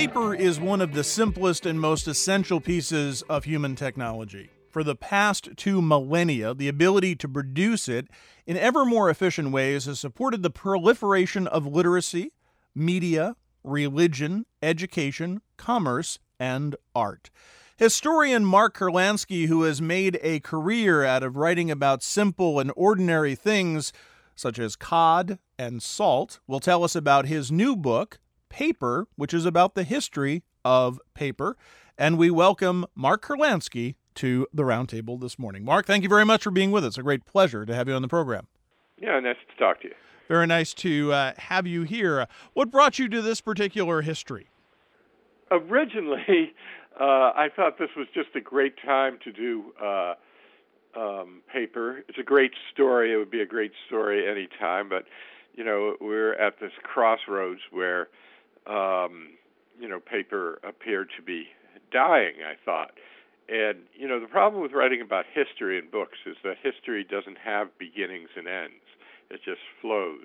Paper is one of the simplest and most essential pieces of human technology. For the past 2 millennia, the ability to produce it in ever more efficient ways has supported the proliferation of literacy, media, religion, education, commerce, and art. Historian Mark Kurlansky, who has made a career out of writing about simple and ordinary things such as cod and salt, will tell us about his new book, Paper, which is about the history of paper. And we welcome Mark Kurlansky to the Roundtable this morning. Mark, thank you very much for being with us. A great pleasure to have you on the program. Yeah, nice to talk to you. Very nice to have you here. What brought you to this particular history? Originally, I thought this was just a great time to do paper. It's a great story. It would be a great story any time, but, you know, we're at this crossroads where, paper appeared to be dying, I thought. And, you know, the problem with writing about history in books is that history doesn't have beginnings and ends. It just flows.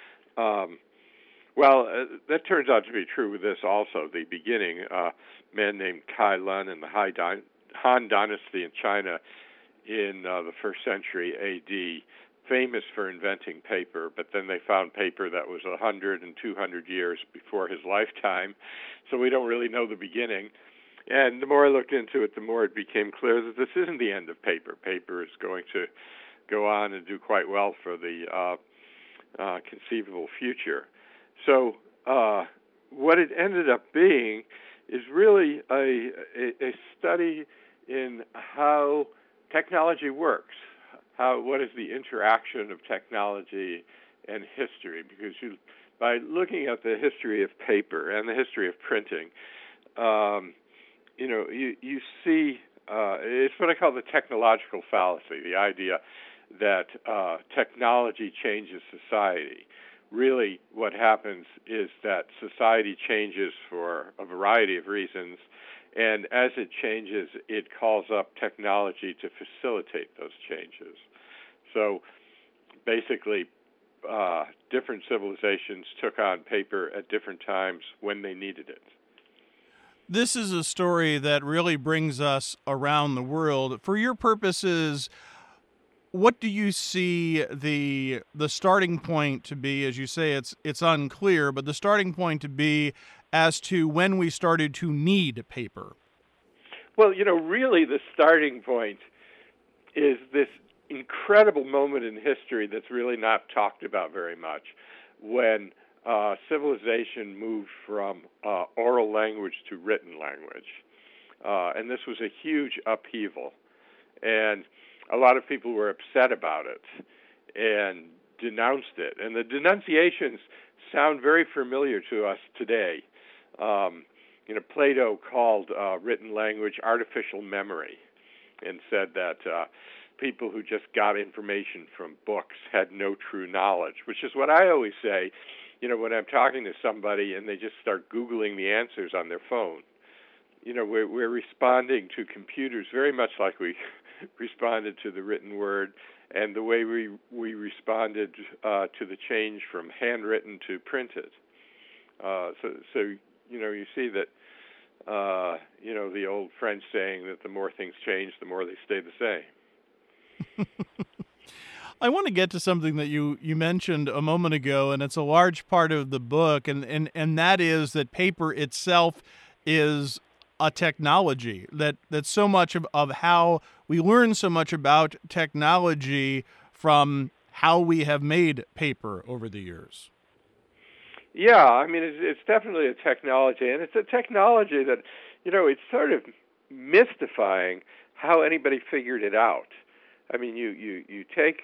That turns out to be true with this also. The beginning, a man named Kai Lun in the Han Dynasty in China in the 1st century A.D., famous for inventing paper, but then they found paper that was 100 and 200 years before his lifetime, so we don't really know the beginning. And the more I looked into it, the more it became clear that this isn't the end of paper. Paper is going to go on and do quite well for the conceivable future. So what it ended up being is really a study in how technology works. What is the interaction of technology and history? Because by looking at the history of paper and the history of printing, you see it's what I call the technological fallacy, the idea that technology changes society. Really, what happens is that society changes for a variety of reasons, and as it changes, it calls up technology to facilitate those changes. So basically, different civilizations took on paper at different times when they needed it. This is a story that really brings us around the world. For your purposes, what do you see the starting point to be? As you say, it's unclear, but the starting point to be as to when we started to need paper. Well, really the starting point is this incredible moment in history that's really not talked about very much, when civilization moved from oral language to written language. And this was a huge upheaval. And a lot of people were upset about it and denounced it. And the denunciations sound very familiar to us today. Plato called written language artificial memory and said that people who just got information from books had no true knowledge, which is what I always say, when I'm talking to somebody and they just start Googling the answers on their phone. We're responding to computers very much like we responded to the written word, and the way we responded to the change from handwritten to printed. So you see that, the old French saying that the more things change, the more they stay the same. I want to get to something that you mentioned a moment ago, and it's a large part of the book, and that is that paper itself is a technology, that so much of how we learn so much about technology from how we have made paper over the years. Yeah, it's definitely a technology, and it's a technology that, it's sort of mystifying how anybody figured it out. You take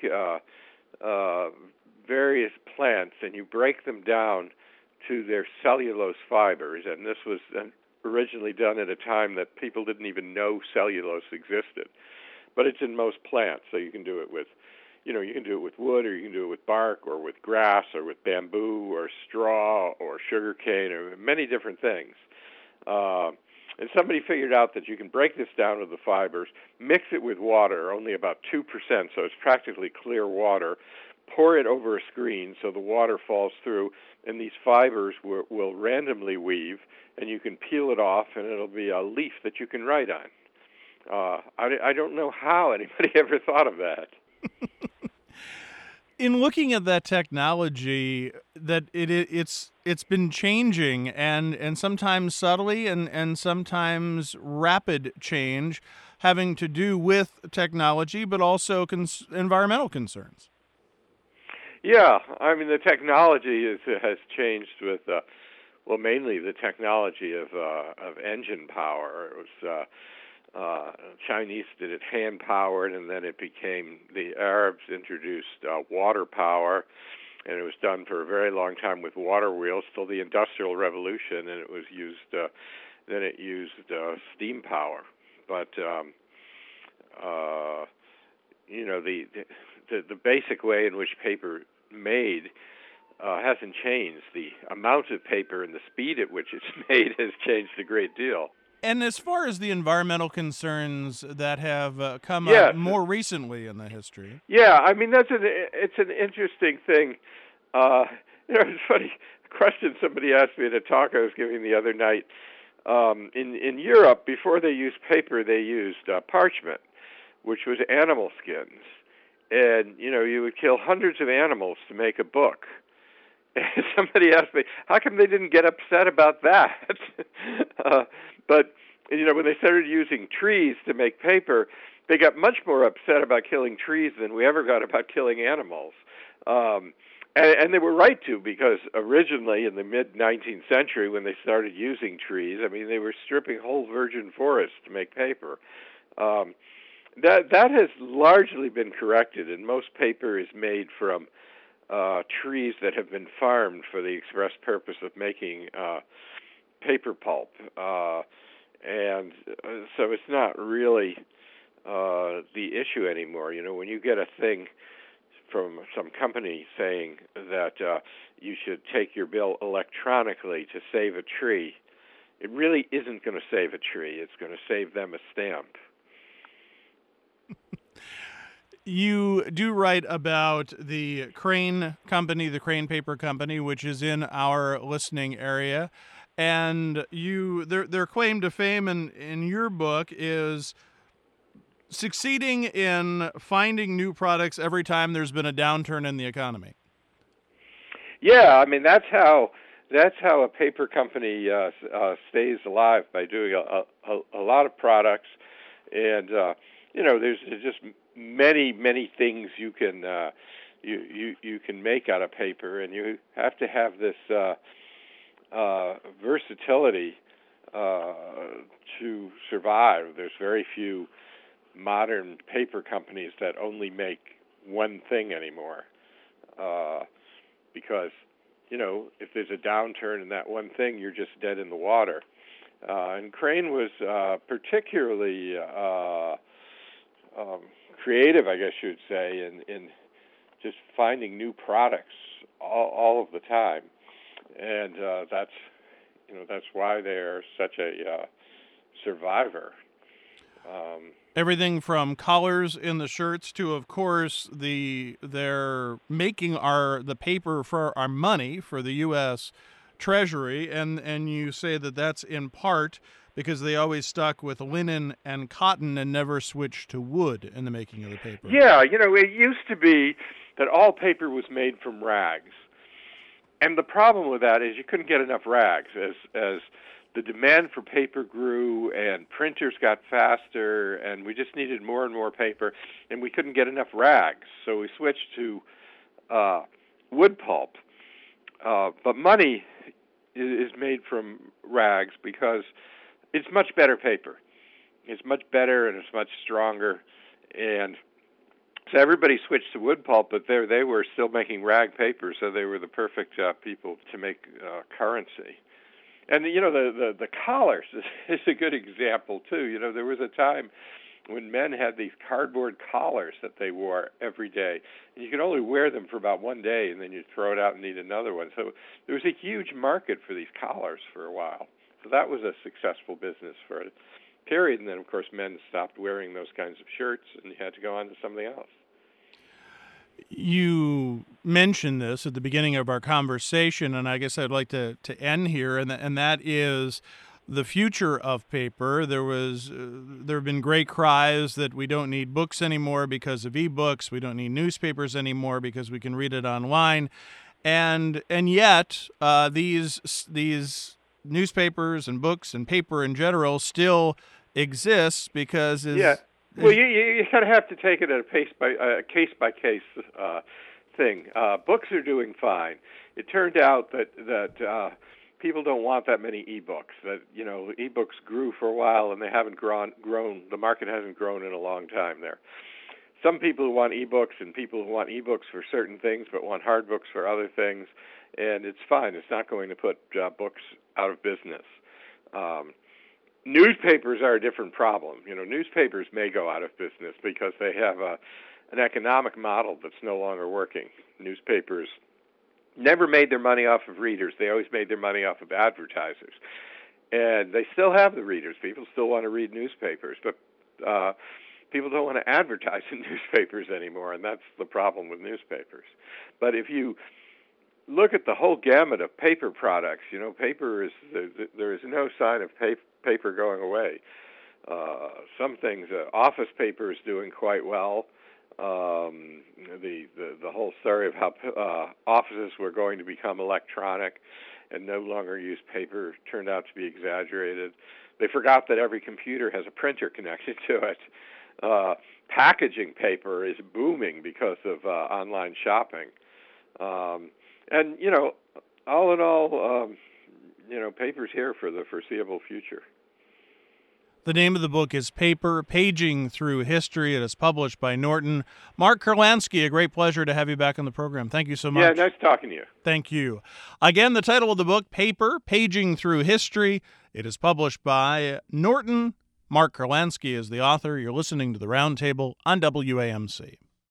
various plants and you break them down to their cellulose fibers, and this was originally done at a time that people didn't even know cellulose existed. But it's in most plants, so you can do it with, you can do it with wood, or you can do it with bark, or with grass, or with bamboo, or straw, or sugarcane, or many different things. And somebody figured out that you can break this down to the fibers, mix it with water, only about 2%, so it's practically clear water, pour it over a screen so the water falls through, and these fibers will randomly weave, and you can peel it off, and it'll be a leaf that you can write on. I don't know how anybody ever thought of that. In looking at that technology, that it's been changing, and sometimes subtly and sometimes rapid change, having to do with technology, but also environmental concerns. Yeah, I mean the technology has changed with mainly the technology of engine power. It was Chinese did it hand powered, and then it became the Arabs introduced water power, and it was done for a very long time with water wheels till the Industrial Revolution, and it was used. Then it used steam power, but the basic way in which paper made hasn't changed. The amount of paper and the speed at which it's made has changed a great deal. And as far as the environmental concerns that have come Yes. up more recently in the history. Yeah, I mean it's an interesting thing. It's funny. A question somebody asked me at a talk I was giving the other night. In Europe, before they used paper, they used parchment, which was animal skins, and you would kill hundreds of animals to make a book. And somebody asked me, how come they didn't get upset about that? But when they started using trees to make paper, they got much more upset about killing trees than we ever got about killing animals. And they were right to, because originally in the mid-19th century, when they started using trees, I mean, they were stripping whole virgin forests to make paper. That has largely been corrected, and most paper is made from trees that have been farmed for the express purpose of making paper pulp. And so it's not really the issue anymore. When you get a thing from some company saying that you should take your bill electronically to save a tree, it really isn't going to save a tree. It's going to save them a stamp. You do write about the Crane Company, the Crane Paper Company, which is in our listening area. And their claim to fame in your book is succeeding in finding new products every time there's been a downturn in the economy. Yeah, I mean that's how a paper company stays alive, by doing a lot of products, and there's just many things you can you can make out of paper, and you have to have this versatility to survive. There's very few modern paper companies that only make one thing anymore, because if there's a downturn in that one thing, you're just dead in the water. And Crane was particularly creative, I guess you'd say, in just finding new products all of the time, and that's why they're such a survivor. Everything from collars in the shirts to, of course, they're making the paper for our money for the U.S. Treasury, and you say that's in part because they always stuck with linen and cotton and never switched to wood in the making of the paper. Yeah, it used to be that all paper was made from rags. And the problem with that is you couldn't get enough rags. As the demand for paper grew and printers got faster and we just needed more and more paper, and we couldn't get enough rags. So we switched to wood pulp. But money is made from rags because it's much better paper. It's much better and it's much stronger. And so everybody switched to wood pulp, but they were still making rag paper, so they were the perfect people to make currency. And the collars is a good example too. There was a time when men had these cardboard collars that they wore every day, and you could only wear them for about one day, and then you'd throw it out and need another one. So there was a huge market for these collars for a while. So that was a successful business for a period, and then of course men stopped wearing those kinds of shirts, and you had to go on to something else. You mentioned this at the beginning of our conversation, and I guess I'd like to end here, and that is the future of paper. There have been great cries that we don't need books anymore because of ebooks. We don't need newspapers anymore because we can read it online, and yet these newspapers and books and paper in general still exists because Well, you kind of have to take it at a case by case thing. Books are doing fine. It turned out that people don't want that many ebooks. That ebooks grew for a while and they haven't grown. The market hasn't grown in a long time there. Some people who want ebooks and people who want ebooks for certain things but want hard books for other things, and it's fine. It's not going to put books out of business. Newspapers are a different problem. Newspapers may go out of business because they have an economic model that's no longer working. Newspapers never made their money off of readers. They always made their money off of advertisers. And they still have the readers. People still want to read newspapers, but people don't want to advertise in newspapers anymore, and that's the problem with newspapers. But if you look at the whole gamut of paper products, paper there is no sign of paper going away. Some things, office paper is doing quite well. The whole story of how offices were going to become electronic and no longer use paper turned out to be exaggerated. They forgot that every computer has a printer connected to it. Packaging paper is booming because of online shopping. And, all in all, paper's here for the foreseeable future. The name of the book is Paper, Paging Through History. It is published by Norton. Mark Kurlansky, a great pleasure to have you back on the program. Thank you so much. Yeah, nice talking to you. Thank you. Again, the title of the book, Paper, Paging Through History. It is published by Norton. Mark Kurlansky is the author. You're listening to The Roundtable on WAMC.